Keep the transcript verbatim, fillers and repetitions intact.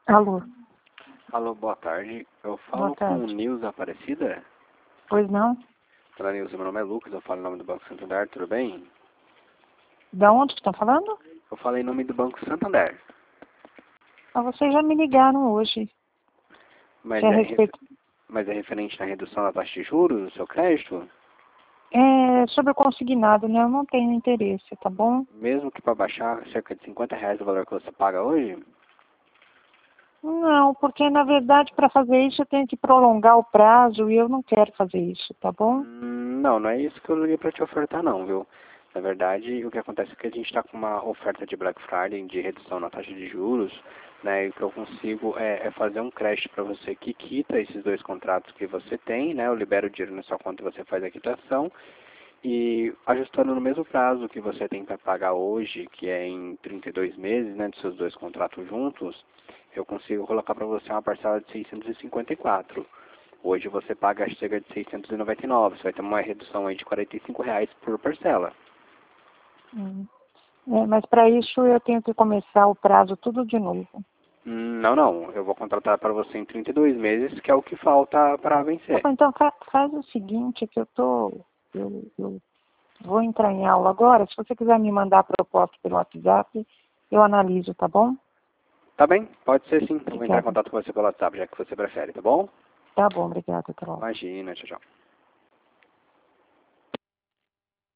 Alô? Alô, boa tarde. Eu Boa falo tarde. com o Nilza Aparecida. Pois não? Olá, Nilza, meu nome é Lucas, eu falo em nome do Banco Santander, tudo bem? Da onde que estão falando? Eu falo em nome do Banco Santander. Ah, vocês já me ligaram hoje. Mas Que é a é, ref- respeito... mas é referente na redução da taxa de juros do seu crédito? É sobre o consignado, né? Eu não tenho interesse, tá bom? Mesmo que para baixar cerca de cinquenta reais o valor que você paga hoje? Não, porque na verdade para fazer isso eu tenho que prolongar o prazo e eu não quero fazer isso, tá bom? Hum, Não, não é isso que eu liguei para te ofertar não, viu? Na verdade, o que acontece é que a gente está com uma oferta de Black Friday de redução na taxa de juros, né? E o que eu consigo é, é fazer um crédito para você que quita esses dois contratos que você tem, né? Eu libero o dinheiro na sua conta e você faz a quitação. E ajustando no mesmo prazo que você tem para pagar hoje, que é em trinta e dois meses, né? Dos seus dois contratos juntos, eu consigo colocar para você uma parcela de seiscentos e cinquenta e quatro. Hoje você paga cerca de seiscentos e noventa e nove, você vai ter uma redução aí de quarenta e cinco reais por parcela. Hum. É, mas para isso eu tenho que começar o prazo tudo de novo. Hum, Não, não, eu vou contratar para você em trinta e dois meses, que é o que falta para Tá vencer. bom, então fa- faz o seguinte, que eu tô... Eu, eu vou entrar em aula agora. Se você quiser me mandar a proposta pelo WhatsApp, eu analiso, tá bom? Tá bem? Pode ser sim. Eu vou entrar em Obrigada. contato com você pelo WhatsApp, já que você prefere, tá bom? Tá bom, obrigada, até logo. Imagina, tchau, tchau.